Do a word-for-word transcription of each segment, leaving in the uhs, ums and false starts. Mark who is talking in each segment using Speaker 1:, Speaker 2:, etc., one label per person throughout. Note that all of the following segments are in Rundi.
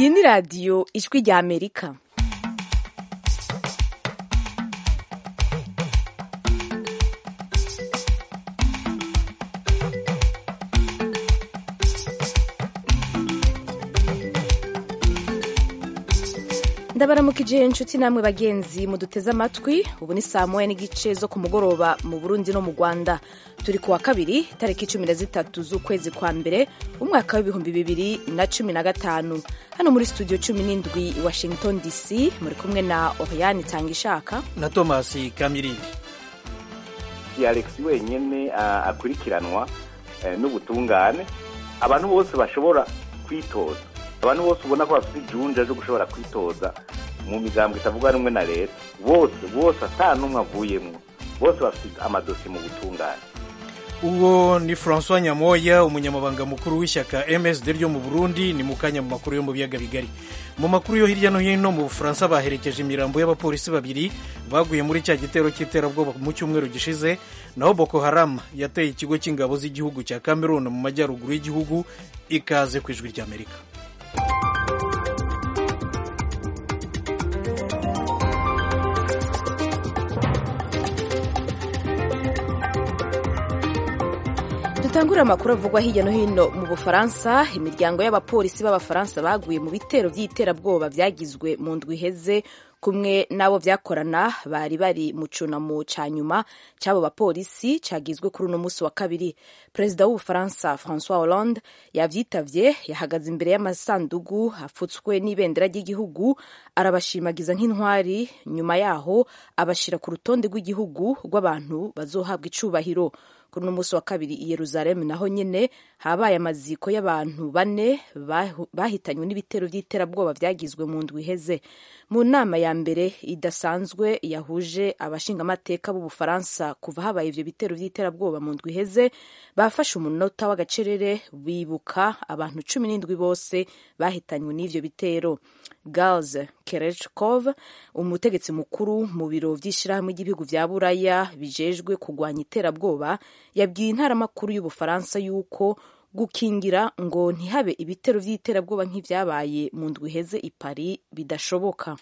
Speaker 1: Iyi ni radiyo ijwi rya Amerika. Ndabaramukije inshuti namwe bagenzi muduteze amatwi. Ubu ni saa moya n'igice zo ku mugoroba mu Burundi no mu Rwanda. Turi kuwa kabiri tariki cumi na zitatu z'ukwezi kwa mbere umwaka w'ibihumbi bibiri na cumi na gatanu. Hano muri studio cumi n'indwi i Washington D C muri kumwe na Oriane Tangishaka
Speaker 2: na Thomas Kamiri.
Speaker 3: Si Alex wenyene uh, akurikiranwa uh, n'ubutungane. Abantu bose bashobora kwitoza. Abantu bose ubona ko bafite ijunja ryo gushobora kwitoza mu migambwe itavuga rumwe na leta, bose bose atanumwe avuyemwo, bose bafite amadosi mu butungane.
Speaker 2: Uwo ni François Nyamoya, umunyamabanga mukuru w'ishyaka M S D ryo mu Burundi. Ni mukanya mu makuru yo mu biyaga bigari. Mu makuru yo hirya no hino mu Bufaransa baherekeje imirambo y'abapolisi babiri baguye muri cya gitero cy'iterabwoba mu cyumweru gishize, naho Boko Haram yateye ikigo cy'ingabo z'igihugu cya Cameroon mu majyaruguru y'igihugu. Ikaze ku ijwi rya Amerika.
Speaker 1: Dutangura amakuru avugwa hirya no hino mu Bufaransa. Imiryango y'abapolisi b'Abafaransa baguye mu bitero by'iterabwoba byagizwe mu ndwi iheze, kumwe nabo vyakorana bari bari mu cunamo ca nyuma c'abo bapolisi cagizwe kuri uno musi wa kabiri. Perezida w'Ubufaransa François Hollande yavyitavye, yahagaze imbere y'amasandugu afutswe n'ibendera ry'igihugu, arabashimagiza nk'intwari. Nyuma yaho abashira ku rutonde rw'igihugu rw'abantu bazohabwa icubahiro. Kuri uno musi wa kabiri i Yerusalemu naho nyene habaye amaziko y'abantu bane bahitanywe n'ibitero vy'iterabwoba vyagizwe mu ndwi iheze. Mu nama ya mbere idasanzwe yahuje abashingamateka b'Ubufaransa kuva habaye ivyo bitero vy'iterabwoba mu ndwi iheze, bafashe umunota w'agacerere bibuka abantu cumi n'indwi bose bahitanywe n'ivyo bitero. Gilles Kerechkov, umutegetsi mukuru mu biro vy'ishirahamwe ry'ibihugu vya Buraya bijejwe kugwanya iterabwoba, yabwiye intaramakuru y'Ubufaransa yuko gukingira ngo ntihabe ibitero vy'iterabwoba nk'ivyabaye mu ndwi iheze i Paris bidashoboka.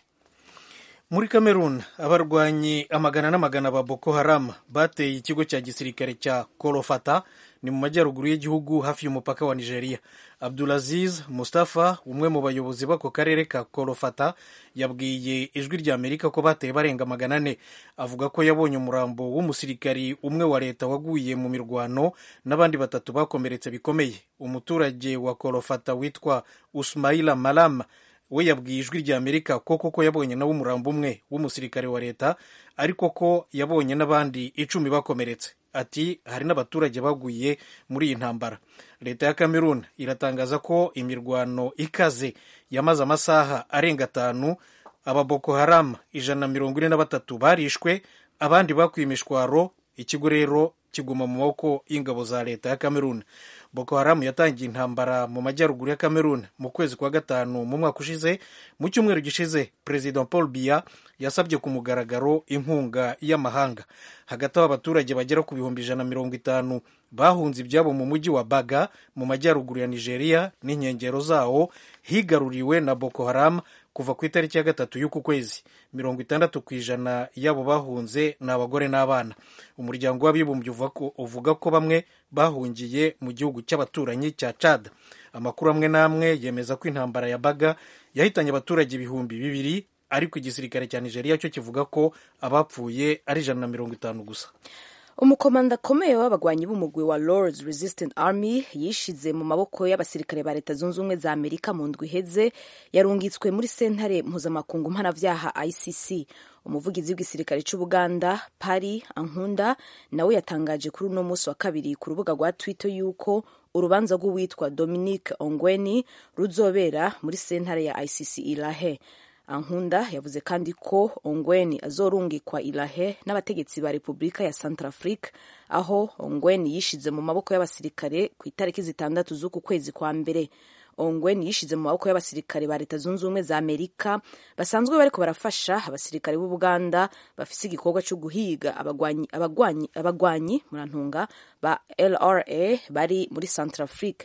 Speaker 2: Muri Cameroon abarwanyi amagana n'amagana ba Boko Haram bateye ikigo cya gisirikare cya Kolofata, ni mu majyaruguru y'igihugu hafi y'umupaka wa Nigeria. Abdulaziz Mustafa, umwe mu bayobozi b'ako karere ka Kolofata, yabwiye ijwi rya Amerika ko bateye barenga magana ane. Avuga ko yabonye umurambo w'umusirikari umwe wa leta waguye mu mirwano n'abandi batatu bakomeretse bikomeye. Umuturage wa Kolofata witwa Usmaila Malam we yabwiye ijwi rya Amerika ko koko yabonye nawe umurambo umwe w'umusirikare wa leta, ariko ko yabonye n'abandi icumi bakomeretse. Ati hari n'abaturage baguye muri iyi ntambara. Leta ya Cameroon iratangaza ko imirwano ikaze yamaze amasaha arenga atanu. Aba Boko Haram ijana na mirongo ine na batatu barishwe, abandi bakuye imishwaro. Ikigo rero kiguma mu maboko y'ingabo za leta ya Cameroon. Boko Haram yatangiye intambara mu majyaruguru ya Cameroon mu kwezi kwa gatanu mu mwaka ushize. Mu cyumweru gishize President Paul Biya yasabye ku mugaragaro inkunga y'amahanga. Hagati aho abaturage bagera ku bihumbi ijana na mirongo itanu bahunze ibyabo mu mujyi wa Baga mu majyaruguru ya Nigeria n'inkengero zawo, higaruriwe na Boko Haram kuva ku itariki ya gatatu y'uku kwezi. Mirongo itandatu ku ijana y'abo bahunze ni abagore n'abana. Umuryango w'abibumbye uvuga ko bamwe bahungiye mu gihugu cy'abaturanyi cya Chad. Amakuru amwe n'amwe yemeza ko intambara ya Baga yahitanye abaturage ibihumbi bibiri, ariko igisirikare cya Nigeria cyo kivuga ko abapfuye ari ijana na mirongo itanu gusa.
Speaker 1: Umukomanda akomeye w'abagwanyi b'umugwi wa Lord's Resistance Army yishize mu maboko y'abasirikare ba Leta Zunze Ubumwe za Amerika mu ndwi iheze, yarungitswe muri sentare mpuzamakungu mpanavyaha I C C. Umuvugizi w'igisirikare c'Ubuganda Pari Ankunda nawe yatangaje kuri uno musi wa kabiri ku rubuga rwa Twitter yuko urubanza rw'uwitwa Dominic Ongwen ruzobera muri sentare ya I C C i La Haye. Ankunda yavuze kandi ko Ongwen azorungikwa i La Haye n'abategetsi ba Repubulika ya Centrafrique, aho Ongwen yishize mu maboko y'abasirikare ku itariki zitandatu z'uku kwezi kwa mbere. Ongwen yishize mu maboko y'abasirikare ba Leta Zunze Ubumwe za Amerika basanzwe bariko barafasha abasirikare b'u Buganda bafise igikorwa cyo guhiga abagwanyi abagwanyi abagwanyi murantunga ba L R A bari muri Centrafrique.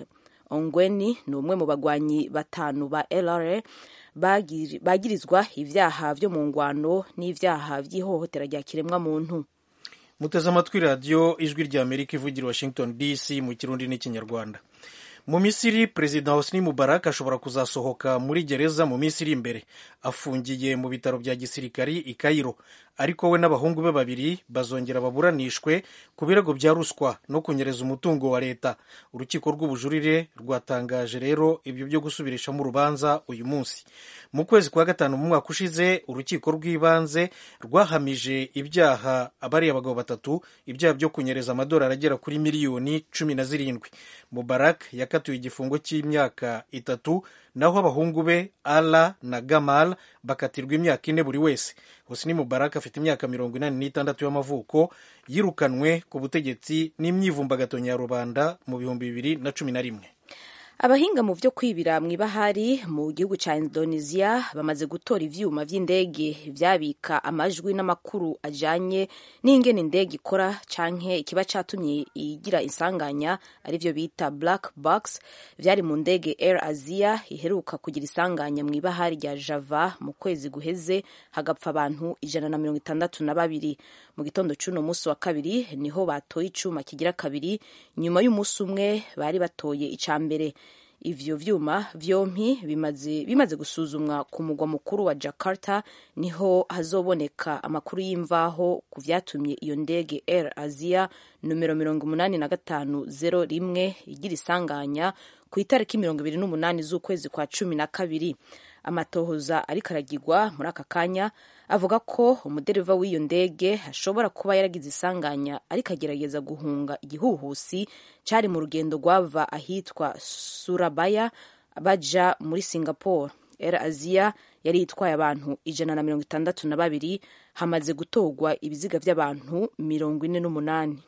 Speaker 1: Ongweni ni umwe mu bagwanyi batanu ba L R A bagirizwa ivyaha vyo mu ngwano n'ivyaha vy'ihohotera rya kiremwa muntu.
Speaker 2: Muteze amatwi radiyo ijwi rya Amerika ivugira Washington D C mu kirundi n'ikinyarwanda. Mu Misiri, Perezida Hosni Mubarak ashobora kuzasohoka muri gereza mu minsi iri imbere. Afungiye mu bitaro bya gisirikari i Cairo, ariko we n'abahungu be babiri bazongera baburanishwe ku birego bya ruswa no kunyereza umutungo wa leta. Urukiko rw'ubujurire rwatangaje rero ibyo byo gusubirishamo urubanza uyu munsi. Mu kwezi kwa gatanu mu mwaka ushize, urukiko rw'ibanze rwahamije ibyaha abari abagabo batatu ibyaha byo kunyereza amadolari agera kuri miliyoni cumi na zirindwi. Mubarak yakatiwe igifungo cy'imyaka itatu, naho abahungu be Ala na Gamal bakatirwa imyaka ine buri wese. Hosni Mubarak afite imyaka mirongo inani n'itandatu y'amavuko, yirukanwe ku butegetsi n'imyivumbagatonyo ya rubanda mu bihumbi bibiri na cumi na rimwe.
Speaker 1: Abahinga mu vyo kwibira mw'ibahari mu gihugu ca Indonesia bamaze gutora ivyuma vy'indege vyabika amajwi n'amakuru ajanye n'ingene indege ikora canke ikiba catumye igira isanganya, arivyo bita black box, vyari mu ndege Air Asia iheruka kugira isanganya mw'ibahari rya Java mu kwezi guheze, hagapfa abantu ijana na mirongo itandatu na babiri. Mu gitondo c'uno musi wa kabiri niho batoye icuma kigira kabiri nyuma y'umusi umwe bari batoye ica mbere. Ivyo vyuma vyompi bimaze bimaze gusuzumwa ku mugwa mukuru wa Jakarta, niho hazoboneka amakuru y'imvaho ku vyatumye iyo ndege Air Asia numero mirongo umunani na gatanu zero rimwe igira isanganya ku itariki mirongo ibiri n'umunani z'ukwezi kwa cumi na kabiri. Amatohoza ariko aragirwa muri aka kanya avuga ko umudereva w'iyo ndege ashobora kuba yaragize isanganya ariko agerageza guhunga igihuhusi cari mu rugendo rwava ahitwa Surabaya baja muri Singapore. Air Asia yari itwaye abantu ijana na mirongo itandatu na babiri, hamaze gutorwa ibiziga vy'abantu mirongo ine n'umunani.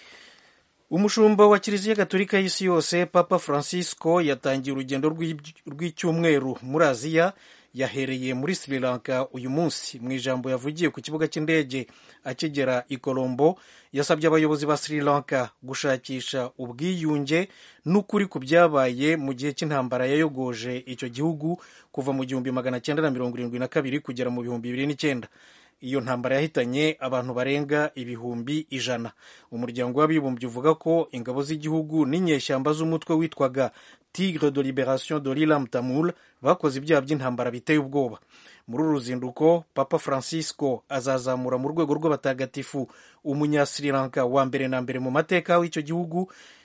Speaker 2: Umushumba wa Kiliziya Gatolika y'isi yose Papa Francisco yatangiye urugendo rw'icyumweru muri Aziya. Yahereye muri Sri Lanka uyu munsi. Mu ijambo yavugiye ku kibuga cy'indege akigera i Colombo, yasabye abayobozi ba Sri Lanka gushakisha ubwiyunge n'ukuri ku byabaye mu gihe cy'intambara yayogoje icyo gihugu kuva mu gihumbi magana cyenda na mirongo irindwi na kabiri kugera mu bihumbi bibiri n'icyenda. Iyo ntambara yahitanye abantu barenga ibihumbi ijana. Umuryango w'abibumbye uvuga ko ingabo z'igihugu n'inyeshyamba z'umutwe witwaga Tigre de Liberation de l'Ilam Tamil bakoze ibyaha by'intambara biteye ubwoba. Muri uru ruzinduko, Papa Francisco azazamura mu rwego rw'abatagatifu umunya Sri Lanka wa mbere na mbere mu mateka w'icyo gihugu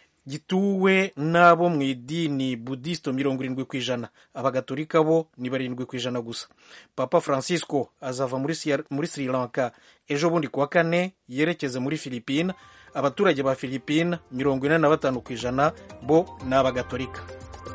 Speaker 2: gituwe n'abo mu idini budisito mirongo irindwi ku ijana. Abagatolika bo ni barindwi ku ijana gusa. Papa Francisco azava muri, muri Sri Lanka ejo bundi kuwa kane yerekeze muri Philippines. Abaturage ba Philippines mirongo ine na batanu ku ijana bo ni abagatolika.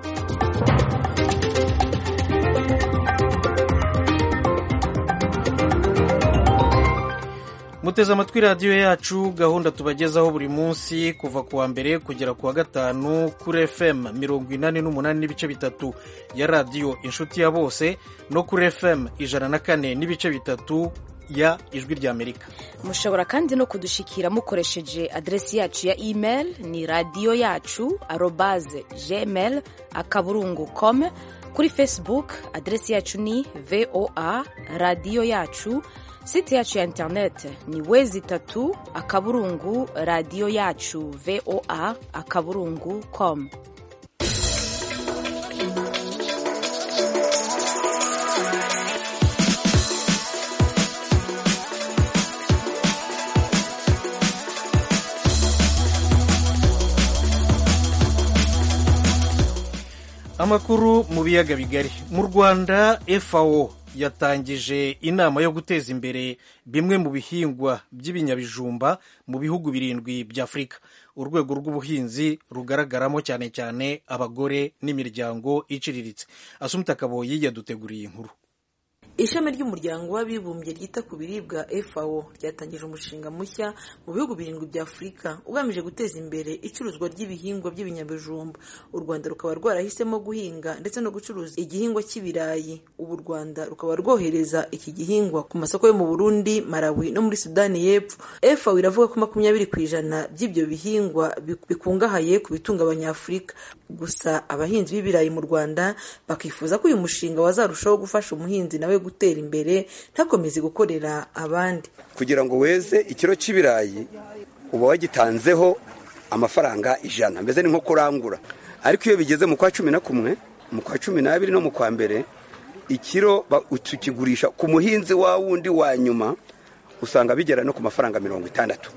Speaker 2: Muteze amatwi radiyo yacu, gahunda tubagezaho buri munsi kuva kuwa mbere kugera kuwa gatanu kuri F M mirongo inani n'umunani n'ibice bitatu ya radiyo Inshuti ya Bose no kuri F M ijana na kane n'ibice bitatu ya Ijwi rya Amerika.
Speaker 1: Mushobora kandi no kudushikira mukoresheje adresi yacu ya email ni radio yacu arobase gmail akaburungu com. Kuri Facebook adresi yacu ni V O A radio yacu. Site yacu ya internet ni wezi tatu akaburungu radio yacu V O A akaburungu com.
Speaker 2: Amakuru mu biyaga bigari. Mu Rwanda, F A O yatangije inama yo guteza imbere bimwe mu bihingwa by'ibinyabijumba mu bihugu birindwi bya Afurika. Urwego rw'ubuhinzi rugaragaramo cyane cyane abagore n'imiryango iciriritse. Asumta Kaboyi yaduteguriye inkuru.
Speaker 4: Ishami ry'umuryango w'abibumbye ryita ku biribwa F A O ryatangije umushinga mushya mu bihugu birindwi bya Afurika ugamije guteza imbere icuruzwa ry'ibihingwa by'ibinyabijumba. U Rwanda rukaba rwarahisemo guhinga ndetse no gucuruza igihingwa cy'ibirayi. Ubu u Rwanda rukaba rwohereza iki gihingwa ku masoko yo mu Burundi, Malawi no muri Sudani y'Epfo. F A O iravuga ko makumyabiri ku ijana by'ibyo bihingwa bikungahaye ku bitunga abanyafurika. Gusa abahinzi b'ibirayi mu Rwanda bakifuza ko uyu mushinga wazarushaho gufasha umuhinzi nawe gutera imbere ntakomeze gukorera abandi.
Speaker 5: Kugira ngo weze ikiro cy'ibirayi uba wagitanzeho amafaranga ijana, mbese ni nko kurangura. Ariko iyo bigeze mu kwa cumi na kumwe, mu kwa cumi n'abiri no mu kwa mbere, ikiro tukigurisha ku muhinzi wa wundi wa nyuma usanga bigera no ku mafaranga mirongo itandatu.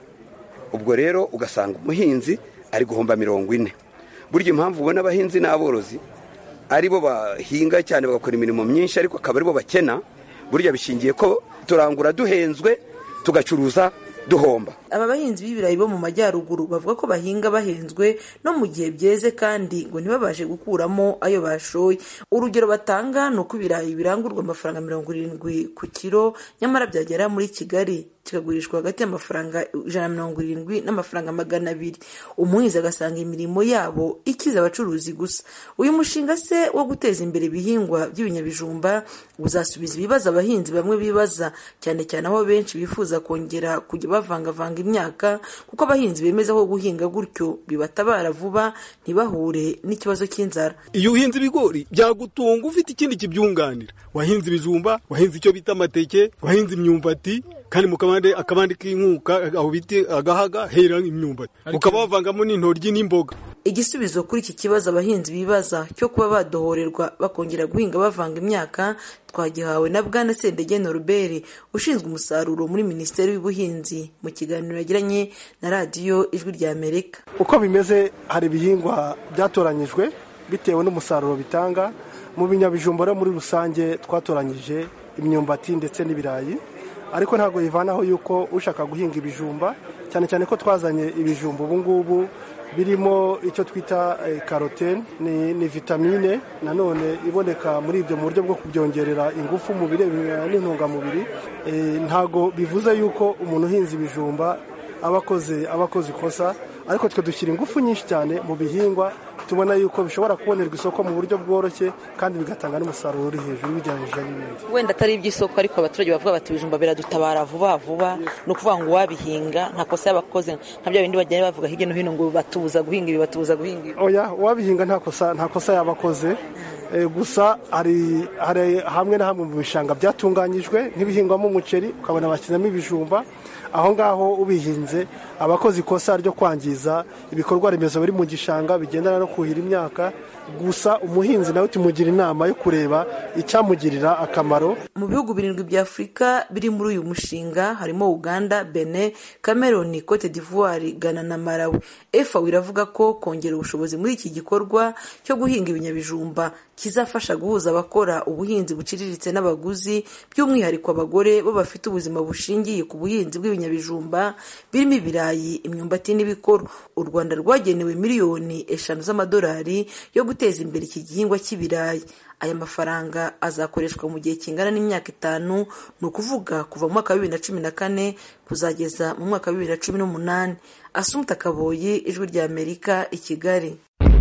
Speaker 5: Ubwo rero ugasanga umuhinzi ari guhomba mirongo ine. Burya impamvu ubona abahinzi n'aborozi aribo bahinga cyane bagakora imirimo myinshi ariko akaba aribo bakena, burya bishingiye ko turangura duhenzwe tugacuruza duhomba.
Speaker 4: Aba bahinzi b'ibirayi bo mu majyaruguru bavuga ko bahinga bahenzwe no mu gihe byeze kandi ngo ntibabashe gukuramo ayo bashoye. Urugero batanga ni uko ibirayi birangurwa amafaranga mirongo irindwi ku kiro, nyamara byagera muri Kigali kikagurishwa hagati y'amafaranga ijana na mirongo irindwi n'amafaranga magana abiri. Umuhinzi agasanga imirimo yabo ikiza abacuruzi gusa. Uyu mushinga se wo guteza imbere ibihingwa by'ibinyabijumba uzasubiza ibibazo abahinzi bamwe bibaza, cyane cyane aho benshi bifuza kongera kujya bavangavanga imyaka, kuko abahinzi bemeza ko guhinga gutyo bibatabara vuba ntibahure n'ikibazo cy'inzara.
Speaker 6: Iyo uhinze ibigori byagutunga ufite ikindi kibyunganira. Wahinze ibijumba, wahinze icyo bita amateke, wahinze imyumbati, kandi mu kabande akabandi k'inkuka aho biti agahaga hera imyumbati, ukaba wavangamo n'intoryi n'imboga.
Speaker 4: Igisubizo kuri iki kibazo abahinzi bibaza cyo kuba badohorerwa bakongera guhinga bavanga imyaka twagihawe na Bwana Sendege Norbert ushinzwe umusaruro muri Minisiteri y'Ubuhinzi mu kiganiro yagiranye na radiyo Ijwi rya Amerika.
Speaker 7: Uko bimeze, hari ibihingwa byatoranyijwe bitewe n'umusaruro bitanga. Mu binyabijumba muri rusange twatoranyije imyumbati ndetse n'ibirayi, ariko ntabwo bivanaho yuko ushaka guhinga ibijumba, cyane cyane ko twazanye ibijumba ubu ngubu birimo icyo twita karotene, ni, ni vitamine nanone iboneka muri ibyo mu buryo bwo kubyongerera ingufu mu birebana n'intungamubiri. E, ntago bivuze yuko umuntu uhinze ibijumba abakoze abakoze ikosa, ariko twe dushyira ingufu nyinshi cyane mu bihingwa tubona yuko bishobora kubonerwa isoko mu buryo bworoshye kandi bigatanga n'umusaruro uri hejuru bijyanije n'ibindi.
Speaker 4: Wenda atari iby'isoko, ariko abaturage bavuga bati ibijumba biradutabara vuba vuba, no kuvuga ngo wabihinga nta kosa yabakoze, nka bya bindi bagenda bavuga hirya no hino ngo batubuza guhinga ibi batubuza guhinga ibi. Oya, wabihinga nta kosa nta kosa yabakoze. E, gusa hari hari hamwe na hamwe mu bishanga byatunganyijwe nk'ibihingwamo umuceri ukabona bashyizemo ibijumba, aho ngaho ubihinze abakoze ikosa ryo kwangiza ibikorwa remezo biri mu gishanga bigendana no kuhira imyaka. Gusa umuhinzi nawe tumugira inama yo kureba icyamugirira akamaro. Mu bihugu birindwi bya Afurika biri muri uyu mushinga harimo Uganda, Benin, Cameroon, Cote d'Ivoire, Ghana na Malawi. F A O iravuga ko kongera ubushobozi muri iki gikorwa cyo guhinga ibinyabijumba kizafasha guhuza abakora ubuhinzi buciriritse n'abaguzi, by'umwihariko abagore bo bafite ubuzima bushingiye ku buhinzi bw'ibinyabijumba birimo ibirayi, imyumbati n'ibikoro. U Rwanda rwagenewe miliyoni eshanu z'amadolari yo guteza imbere iki gihingwa cy'ibirayi. Aya mafaranga azakoreshwa mu gihe kingana n'imyaka itanu, ni ukuvuga kuva mu mwaka wa bibiri na cumi na kane kuzageza mu mwaka wa bibiri na cumi n'umunani. Asumta Kaboyi, Ijwi rya Amerika, i Kigali.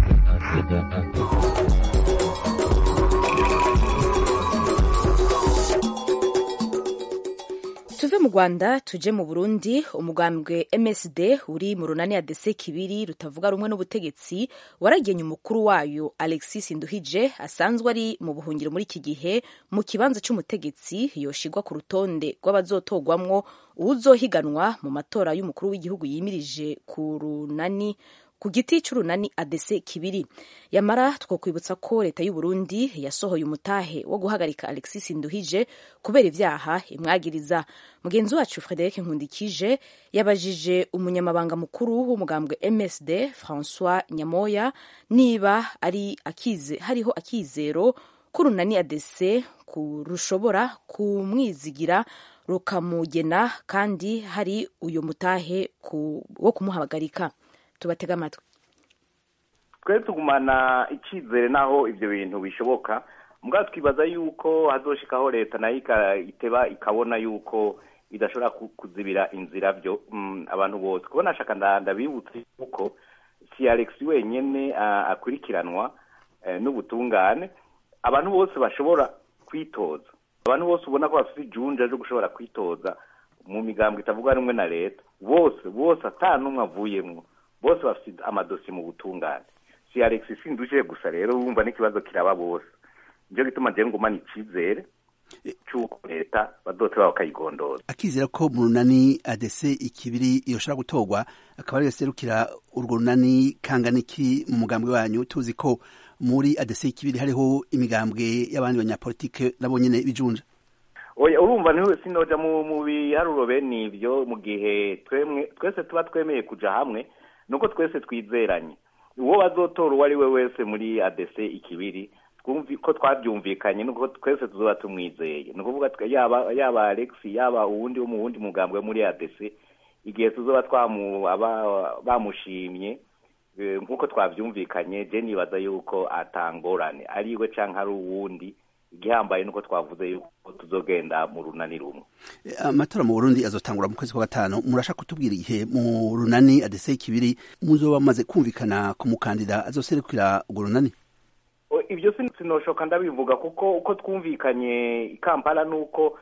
Speaker 1: Tuve mu Rwanda tuje mu Burundi. Umugambwe M S D uri mu runani A D C Kibiri rutavuga rumwe n'ubutegetsi waragenye umukuru wayo Alexis Nduhije asanzwe ari mu buhungiro muri iki gihe mu kibanza cy'umutegetsi yoshigwa ku rutonde rw'abazotogwamwo uzohiganwa mu matora y'umukuru w'igihugu yimirije ku runani ku giti c'urunani A D C Kibiri. Yamara twokwibutsa ko leta y'u Burundi yasohoye umutahe wo guhagarika Alexis Nduhije kubera ivyaha imwagiriza. Mugenzi wacu Frederic Nkundikije yabajije umunyamabanga mukuru w'umugambwe M S D François Nyamoya niba ari akize hariho akizero ko urunani A D C rushobora kumwizigira rukamugena kandi hari uyu mutahe ku, wo kumuhagarika. Tubatega amatwi.
Speaker 3: Twe tugumana icyizere naho ibyo bintu bishoboka, mbwa twibaza yuko hazoshikaho leta nayo iteba ikabona yuko idashobora kuzibira inzira byo mm, abantu bose kubona shaka ndabibutse yuko si Alex wenyene uh, akurikiranwa uh, n'ubutungane abantu bose bashobora kwitoza abantu bose ubona ko bafite ijunja ryo gushobora kwitoza mu migambwe itavuga rumwe na leta bose bose atanumwe avuyemwo bose bafite amadosi mu butungane si Alex sinduje gusa rero wumva n'ikibazo kiraba bose nje gituma je ngumana icizere cyuko leta badote bakayigondoza
Speaker 8: akizera ko mu runani A D C ikibiri yoshara gutogwa akaba ari serukira urwo runani kanganiki mu mugambwe wanyu tuzi ko muri A D C ikibiri hariho imigambwe y'abandi banyapolitike nabo nyene bijunja
Speaker 3: oya urumva niho sinoja mu mu biharuro bene ivyo mu gihe twemwe twese tuba twemeye kuja hamwe nuko twese twizeranye uwo bazotora uwari we wese muri A D C ikibiri twumvi ko twabyumvikanye nuko twese tuzoba tumwizeye nukuvuga yaba yaba Alex yaba uwundi wo mu wundi mugambwe muri A D C igihe tuzoba twamu bamushimye nkuko twavyumvikanye je nibaza yuko atangorane ariwe canke ari uwundi igihambaye nuko twavuze yuko tuzogenda mu runani rumwe
Speaker 8: amatora mu Burundi azotangura mu kwezi kwa gatanu murashaka kutubwira ihe mu runani A D C ikibiri muzoba maze kumvikana ku mukandida azoserukira urwo runani
Speaker 3: ibyo sinoshoka ndabivuga kuko uko twumvikanye ikampala nuko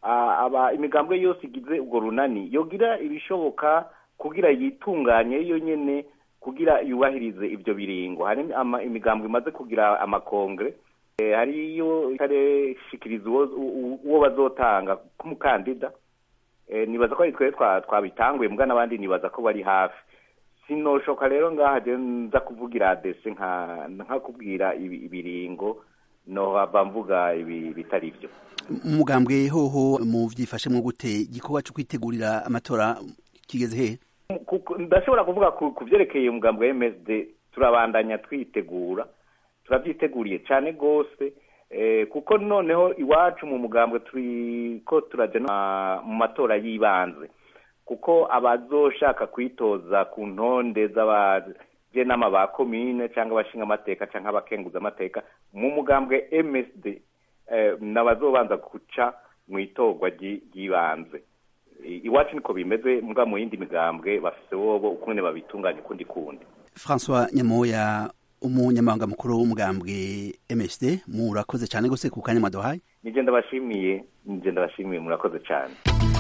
Speaker 3: aba imigambwe yose igize urwo runani yogira ibishoboka kugira yitunganye yo nyene kugira yubahirize ibyo biringo hari imigambwe imaze kugira amakongre hari yo kare shikirizo uwo bazotanga kumukandida nibaza ko ari twe twabitanguye mbwa nabandi nibaza ko bari hafi sinoshoka rero ngaha je nza kuvugira A D C nka nka kubwira ibiringo no bamvuga ibi bitari byo
Speaker 8: umugambwe hoho mu vyifashe mu gute gikorwa cyo kwitegurira amatora kigeze he
Speaker 3: ndashobora kuvuga ku vyerekeye umugambwe wa M S D turabandanya twitegura turavyiteguriye cyane gose eh, kuko noneho iwacu mu mugambwe turi ko turaje mu matora yibanze kuko abazoshaka kwitoza ku ntonde z'abaje nama ba commune cyangwa abashinga amateka cyangwa abakenguza amateka mu mugambwe M S D eh, nabazobanza kuca mu itogwa gibanze iwacu niko bimeze mbwa mu yindi migambwe bafise wobo ukune babitunganye kundi kundi
Speaker 8: François Nyamoya umunyamabanga mukuru w'umugambwe M S D murakoze cyane gose ku kanya madohaye
Speaker 3: nije ndabashimiye nije ndabashimiye murakoze cyane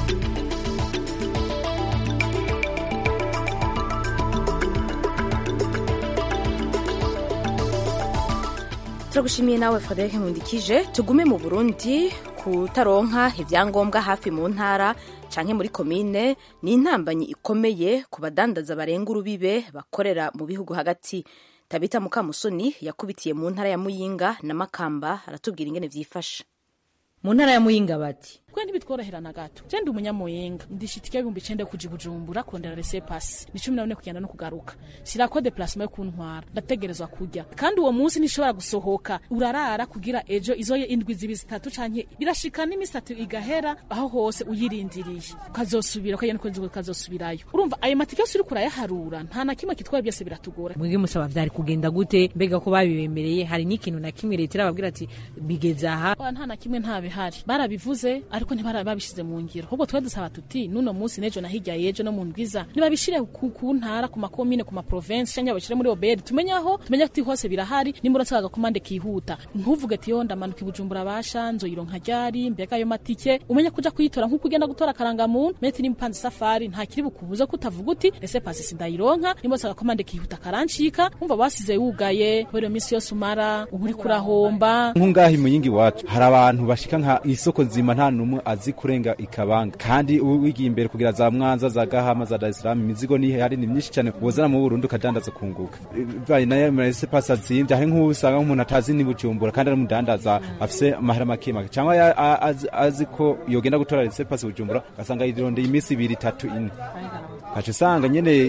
Speaker 1: turagushimiye nawe Frederic Nkundikije tugume mu Burundi kutaronka ivyangombwa hafi mu ntara canke muri komine ni intambanyi ikomeye ku badandaza barenga urubibe bakorera mu bihugu hagati Tabita Mukamusoni yakubitiye mu ntara ya Muyinga na Makamba aratubwira ingene vyifasha
Speaker 9: mu ntara ya Muyinga bati
Speaker 10: kwe ntibitworoherana gato je ndi umunyamuyinga ndishitike ibihumbi icenda kuji Bujumbura kondera rese pass ni cumi na bine kugenda no kugaruka shira code placement yo kuntwara ndategerezwa kujya kandi uwo munsi nishobora gusohoka urarara kugira ejo izoye indwi zibi zitatu canke birashika n'imisatu igahera aho hose uyirindiriye ukazosubira ko yene kwenze ukazosubirayo urumva ayo matike yose uri kurayaharura nta na kimwe kitwaye byose biratugora
Speaker 9: mwige musaba vyari kugenda gute mbega ko babibemereye hari n'ikintu na kimwe leta irababwira ati bigeze aha
Speaker 10: nta na kimwe nta bihari barabivuze ariko ntibara babishize mu ngiro ahubwo twe dusaba tuti nuno munsi nejo nahijya yejo no mu ndwiza nibabishire ku ntara ku makomine ku ma province cyangwa bashire muri obed tumenyaho tumenya ati hose birahari nimbura tsaga komande kihuta ntuvuge ati yo ndamanuka Bujumbura basha nzo ironka ryari mbega ayo matike umenya kuja kuyitora nkuko ugenda gutora karanga muntu meti nimpanze safari nta kiri bukubuza kutavuga uti ese pasi sindayironka nimbura tsaga komande kihuta karanshika umva basize yugaye bero misi yose umara uburi kurahomba
Speaker 11: nkungahi muyingi wacu hari abantu bashika nka isoko nzima nta numwe azi kurenga ikabanga kandi wigiye imbere kugira za Mwanza za Gahama za Dar es Salaam imizigo ni hari ni myinshi cyane wozana mu Burundi kadandaza kunguka bayi naye mese pasa zinja he nk'usanga nk'umuntu atazi ni Bujumbura kandi ari mudandaza afise amahera makima cyangwa azi ko yogenda gutora rese pasa Bujumbura gasanga ironde imisi ibiri itatu ine kaje sanga nyene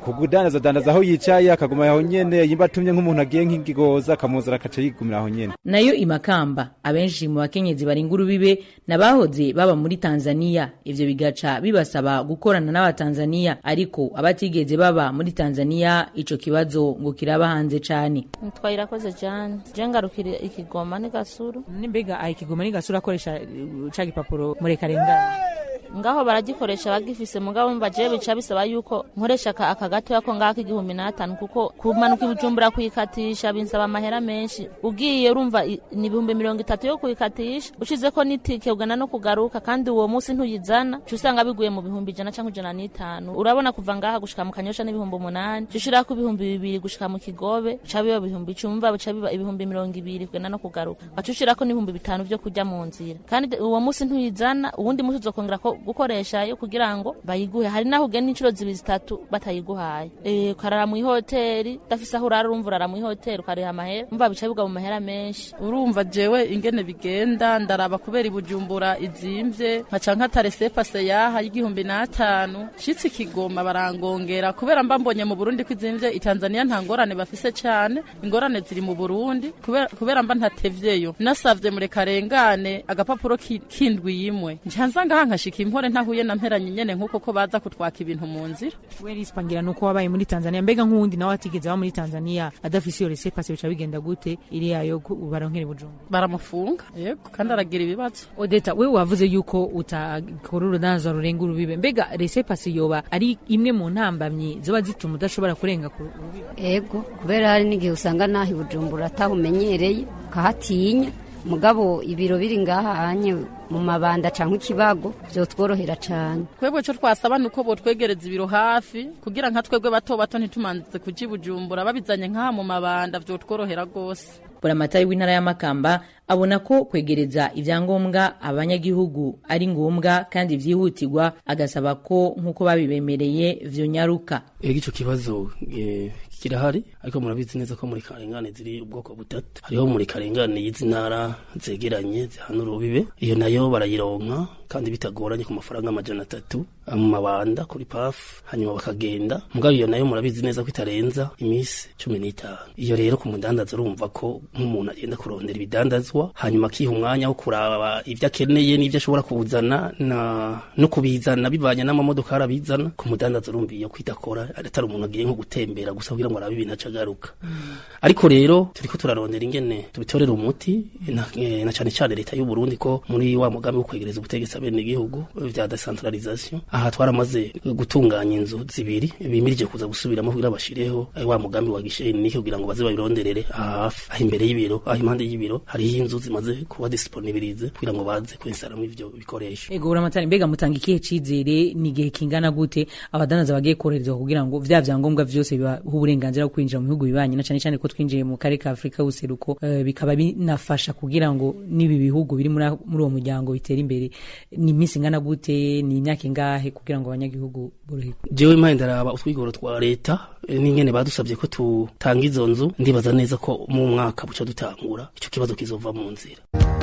Speaker 11: kugudandaza dandaza aho yicaye akaguma aho nyene yimba atumye nk'umuntu agiye nk'igigoza akamuzana akaca yigumira aho nyene.
Speaker 9: Nayo imakamba abenshi mu bakenyezi baringa urubibe nabahoze baba muri Tanzania, ivyo bigaca bibasaba gukorana n'abatanzania, ariko abatigeze baba muri Tanzania ico kibazo ngo kiraba hanze cane.
Speaker 12: Twayirakoze Jean jengarukire ikigoma ni Gasuru.
Speaker 9: Nimbega ai kigoma ni Gasuru akoresha ca gipapuro muri karengane
Speaker 12: ngaho baragikoresha bagifise mugabo mva je bica bisaba yuko nkoresha aka gato yako ngaka igihumbi n'atanu kuko kumanuka ibujumbura kuyikatisha binsaba amahera menshi. Ugiye urumva ni ibihumbi mirongo itatu yo kuyikatisha ushize ko nitike ugana no kugaruka kandi uwo munsi ntuyizana cyusanga biguye mu bihumbi ijana canke ijana n'itanu. Urabona kuva ngaha gushika mu Kanyosha n'ibihumbi umunani cyushira ku bihumbi bibiri gushika mu Kigobe ca biba ibihumbi icumi mva bica biba ibihumbi mirongo ibiri kugana no kugaruka bacushira ko n'ibihumbi bitanu byo kujya mu nzira kandi uwo munsi ntuyizana uwundi munsi uzokongera ko gukoresha yo kugira ngo bayiguhe. Hari naho ugenda inshuro zibiri zitatu batayiguhaye. Eh karara mu hoteli dafisa hurara urumva urara mu hoteli ukariha amahera umva bica biga mu mahera menshi.
Speaker 13: Urumva jewe ingene bigenda ndaraba kubera ibujumbura izimvye nkaca nkatare sepase yaha y'igihumbi n'atanu shitsi Kigoma barangongera kubera mba mbonye mu Burundi kwizimvye i Tanzania nta ngorane bafise cyane, ingorane ziri mu Burundi kubera kubera mba ntatevyeyo nasavye muri karengane agapapuro kindwi yimwe ncanza ngaha nkashika impore ntahuye na mperanye nyene nkuko ko baza kutwaka ibintu mu nzira.
Speaker 9: We rispangira nuko wabaye muri Tanzania mbega nk'undi nawe atigeze wa muri Tanzania adafise iyo rese passe bica bigenda gute iri yayo baronkera Bujumbura
Speaker 13: baramufunga yego kandi aragira ibibazo.
Speaker 9: Odeta we wavuze yuko utakora urudandazo rurenga urubibe mbega rese passe yoba ari imwe mu ntambamyi zoba zituma udashobora kurenga ku rubibe?
Speaker 14: Yego kubera hari n'igihe usanga nahi Bujumbura atahumenyereye ukahatinya mugabo ibiro biri ngaha hanye mu mabanda canke ikibago byo tworohera cyane.
Speaker 13: Kwebwe cyo twasaba nuko bo twegereza ibiro hafi kugira nka twebwe bato bato ntitumanze kujibujumbura babizanye nka mu mabanda byo tworohera gose.
Speaker 9: Buramatari w'intara ya Makamba abona ko kwegereza ivyangombwa abanyagihugu ari ngombwa kandi vyihutirwa, agasaba ko nkuko babibemereye vyo nyaruka.
Speaker 15: Ego ico kibazo e, kirahari ariko murabizi neza ko muri karengane ziri ubwoko butatu. Hariho muri karengane y'izintara zegeranye zihana urubibe, iyo nayo barayironka kandi bitagoranye ku mafaranga amajana atatu mu mabanda kuri pafu hanyuma bakagenda. Mugabo iyo nayo murabizi neza ko itarenza imisi cumi n'itanu. Iyo rero ku mudandaza urumva ko nk'umuntu agenda kurondera ibidandazwa hanyuma akiha umwanya wo kuraba ivyo akeneye n'ivyo ashobora kuzana na no kubizana bivanye n'amamodoka arabizana. Ku mudandaza urumva iyo kwidakora atari umuntu agiye nko gutembera gusa kugira ngo arabe ibintu acagaruka. Ariko rero turiko turarondera ingene tubitorera umuti na, na cyane cyane leta y'u Burundi ko muri wa mugambi wo kwegereza ubutegetsi abene igihugu vya decentralisation aha twaramaze gutunganya inzu zibiri bimirije kuza gusubiramo kugira bashireho wa mugambi wa gisheni niki kugira ngo baze babironderere hafi aho imbere y'ibiro aho impande y'ibiro hari inzu zimaze kuba disponibilize kugira ngo baze kwinsaramo ivyo bikoresho.
Speaker 9: Ego Buramatari mbega mutanga ikihe cizere ni gihe kingana gute abadanaza bagiye korerezwa kugira ngo vya vyangombwa vyose biba uburenganzira bwo kwinjira mu bihugu bibanye na cyane cyane ko twinjiye mu kare ka Afrika useruko uh, bikaba binafasha kugira ngo nibi bihugu biri muri muri uwo muryango bitera imbere. Ni iminsi ngana gute ni imyaka ingahe kugira ngo abanyagihugu boroherwe?
Speaker 15: Jewe mpayindaraba utwigoro twa leta n'ingene badusabye ko tutanga izo nzu ndibaza neza ko mu mwaka buca dutangura ico kibazo kizova mu nzira.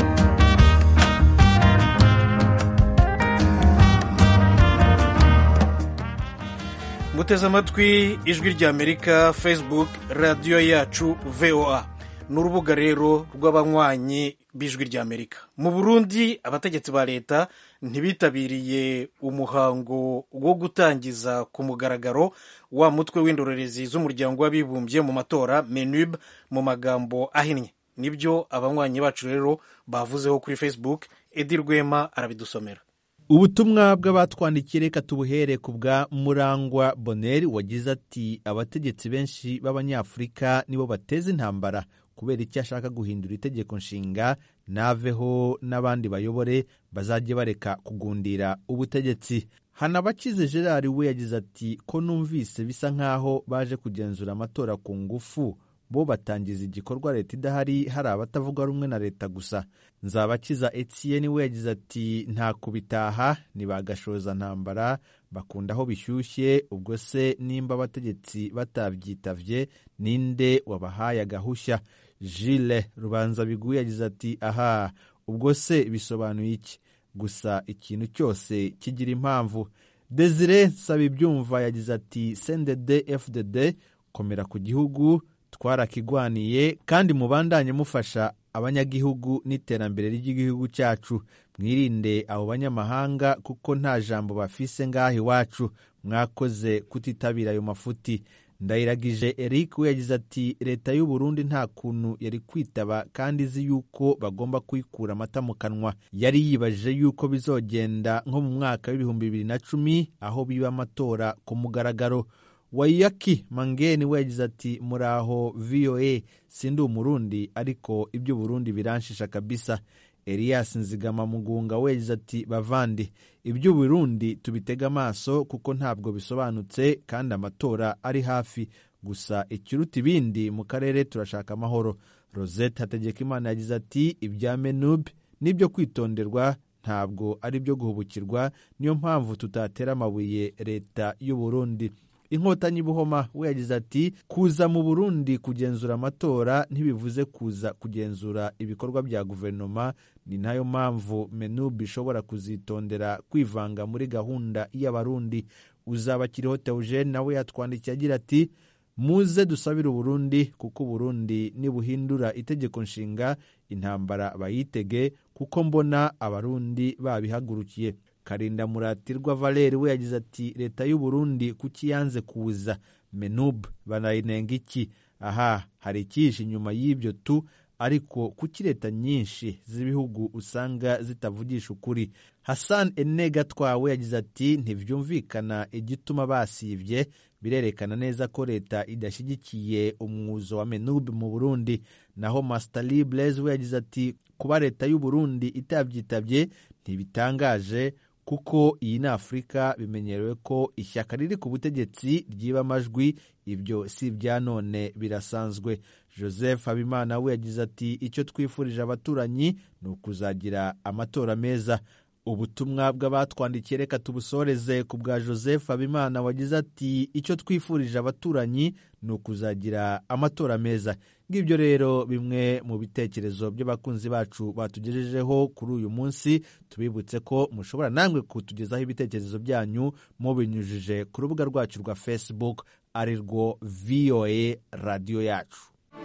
Speaker 2: Muteze amatwi ijwi rya Amerika, Facebook, radio yacu V O A n'urubuga rero rw'abanywanyi b'ijwi rya Amerika. Mu Burundi abategetsi ba leta ntibitabiriye umuhango wo gutangiza ku mugaragaro wa mutwe w'indorerezi z'umuryango w'abibumbye mu matora MENUB mu magambo ahinnye. Nibyo abanywanyi bacu rero bavuzeho kuri Facebook. Edi Rwema arabidusomera.
Speaker 16: Ubutumwa bw'abatwandikiye reka tubuhere ku bwa Murangwa Boneri wagize ati abategetsi benshi b'abanyafurika nibo bateza intambara kubera icyo ashaka guhindura itegeko nshinga naveho n'abandi bayobore bazajye bareka kugundira ubutegetsi. Hanabakize Gerard we yagize ati ko numvise bisa nkaho baje kugenzura amatora ku ngufu bo batangiza igikorwa leta idahari hari abatavuga rumwe na leta gusa. Nzabakiza Etienne we yagize ati nta kubitaha ni bagashoza ntambara bakunda aho bishyushye ubwo se nimba abategetsi batabyitavye ninde wabahaye agahushya. Gilles Rubanza Biguye yagize ati aha ubwo se bisobanuye iki gusa ikintu cyose kigira impamvu. Desire Sabibyumva yagize ati C N D D F D D komera ku gihugu twarakigwaniye kandi mubandanye mufasha abanyagihugu n'iterambere ry'igihugu cyacu. Mwirinde abo banyamahanga kuko nta jambo bafise ngaho iwacu. Mwakoze kutitabira ayo mafuti. Ndayiragije Eric we yagize ati leta y'u Burundi nta kuntu yari kwitaba kandi izi yuko bagomba kwikura amata mu kanwa. Yari yibajije yuko bizogenda nko mu mwaka w'ibihumbi bibiri na cumi aho biba amatora ku mugaragaro. Wayaki Mangeni we yagize ati muraho V O A, sindi umurundi ariko ibyo Burundi biranshisha kabisa. Elias Nzigama Mugunga we yagize ati bavandi ibyo Burundi tubitega amaso kuko ntabwo bisobanutse kandi amatora ari hafi, gusa ikiruta ibindi mu karere turashaka amahoro. Rosette Hategekimana yagize ati ibya Menub nibyo kwitonderwa ntabwo ari byo guhubukirwa, niyo mpamvu tutatera amabuye leta y'u Burundi. Inkotanyi Buhoma we yagize ati kuza mu Burundi kugenzura amatora ntibivuze kuza kugenzura ibikorwa bya guverinoma, ni nayo mpamvu Menub ishobora kuzitondera kwivanga muri gahunda y'abarundi. Uzabakiriho Theogene nawe yatwandikiye agira ati muze dusabire Burundi kuko Burundi nibuhindura itegeko nshinga intambara bayitege kuko mbona abarundi babihagurukiye. Karinda Muratirwa Valeri we yagize ati leta y'u Burundi kuki yanze kuza Menub banayinenga iki? Aha hari ikishi inyuma y'ibyo tu, ariko kuki leta nyinshi z'ibihugu usanga zitavugisha ukuri. Hassan Enega twawe yagize ati ntivyumvikana igituma basivye, birerekana neza ko leta idashyigikiye umwuzo wa Menub mu Burundi. Naho Master Blaise we yagize ati kuba leta y'u Burundi itavyitabye ntibitangaje kuko iyi ni Afrika, bimenyerewe ko ishyaka riri ku butegetsi ryiba amajwi, ibyo si ibya none birasanzwe. Joseph Habimana we yagize ati icyo twifurije abaturanyi ni ukuzagira amatora meza. Ubutumwa bw'abatwandikiye reka tubusoreze ku bwa Joseph Habimana wagize ati icyo twifurije abaturanyi ni ukuzagira amatora meza. Ngibyo rero bimwe mu bitekerezo by'abakunzi bacu batugejejeho kuri uyu munsi. Tubibutse ko mushobora namwe kutugezaho ibitekerezo byanyu mubinyujije ku rubuga rwacu rwa Facebook ari rwo V O A Radio yacu.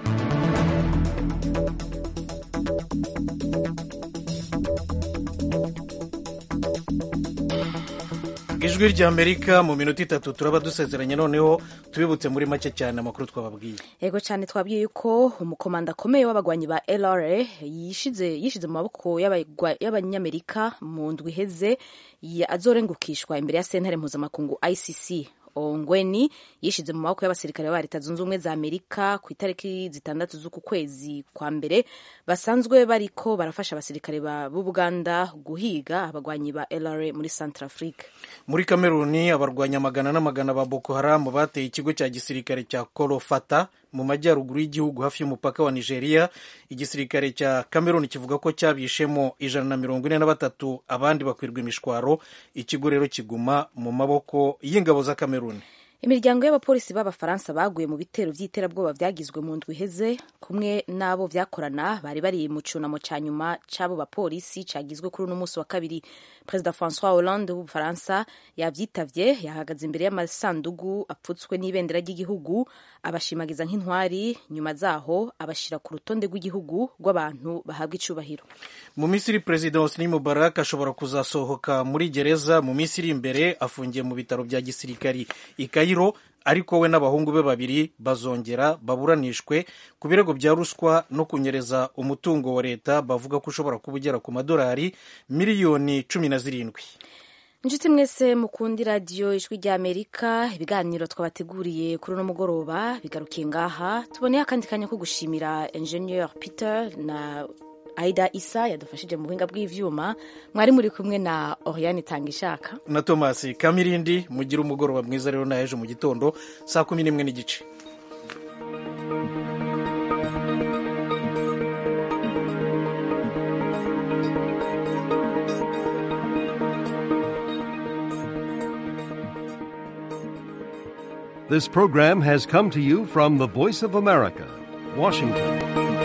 Speaker 2: Ijwi ry'Amerika mu minota itatu turaba dusezeranye, noneho tubibutse muri make cyane amakuru twababwiye.
Speaker 1: Yego cyane, twabwiye yuko umukomanda akomeye w'abagwanyi ba L R A yishize yishize mu maboko y'abanyamerika mu ndwi iheze, azorengukishwa imbere ya sentare mpuzamakungu I C C. Ongweni yishize mu maboko y'abasirikare ba Leta Zunze Ubumwe za Amerika ku itariki zitandatu z'uku kwezi kwa mbere, basanzwe bariko barafasha abasirikare ba Buganda guhiga abagwanyi ba L R A muri Centrafrique.
Speaker 2: Muri Kameruni abarwanya amagana n'amagana ba Boko Haram bateye ikigo cya gisirikare cya Kolofata mu majyaruguru y'igihugu hafi y'umupaka wa Nigeria. Igisirikare cya Kameruni kivuga ko cyabishemo ijana na mirongo ine na batatu, abandi bakwirwa imishwaro. Ikigo rero kiguma mu maboko y'ingabo za Kameruni.
Speaker 1: Imiryango y'abapolisi b'Abafaransa baguye mu bitero by'iterabwoba byagizwe mu ndwi iheze, kumwe n'abo byakorana bari bari mu cunamo cya nyuma c'abo bapolisi cagizwe kuri uno munsi wa kabiri. Perezida François Hollande w'Ubufaransa yavyitavye, yahagaze imbere y'amasandugu apfutswe n'ibendera ry'igihugu, abashimagiza nk'intwari, nyuma zaho abashira ku rutonde rw'igihugu rw'abantu bahabwa icubahiro.
Speaker 2: Mu Misiri, Perezida Hosni Mubarak ashobora kuzasohoka muri gereza mu minsi iri imbere, afungiye mu bitaro bya gisirikari i Cairo, ariko we n'abahungu be babiri bazongera baburanishwe ku birego bya ruswa no kunyereza umutungo wa leta bavuga ko ushobora kuba ugera ku madolari miliyoni cumi na zirindwi.
Speaker 1: Inshuti mwese mukundi radio Ijwi ry'Amerika, ibiganiro twabateguriye kuri uno mugoroba bigarukiye ngaha. Tuboneye akandi kanya ko gushimira Engineer Peter na Aida Isa yadufashije mu buhinga bw'ivyuma. Mwari muri kumwe na Oriane Tangishaka
Speaker 2: na Thomas Kamirindi. Mugira umugoroba mwiza rero na ejo mu gitondo saa kumi n'imwe n'igice.
Speaker 17: This program has come to you from the Voice of America, Washington.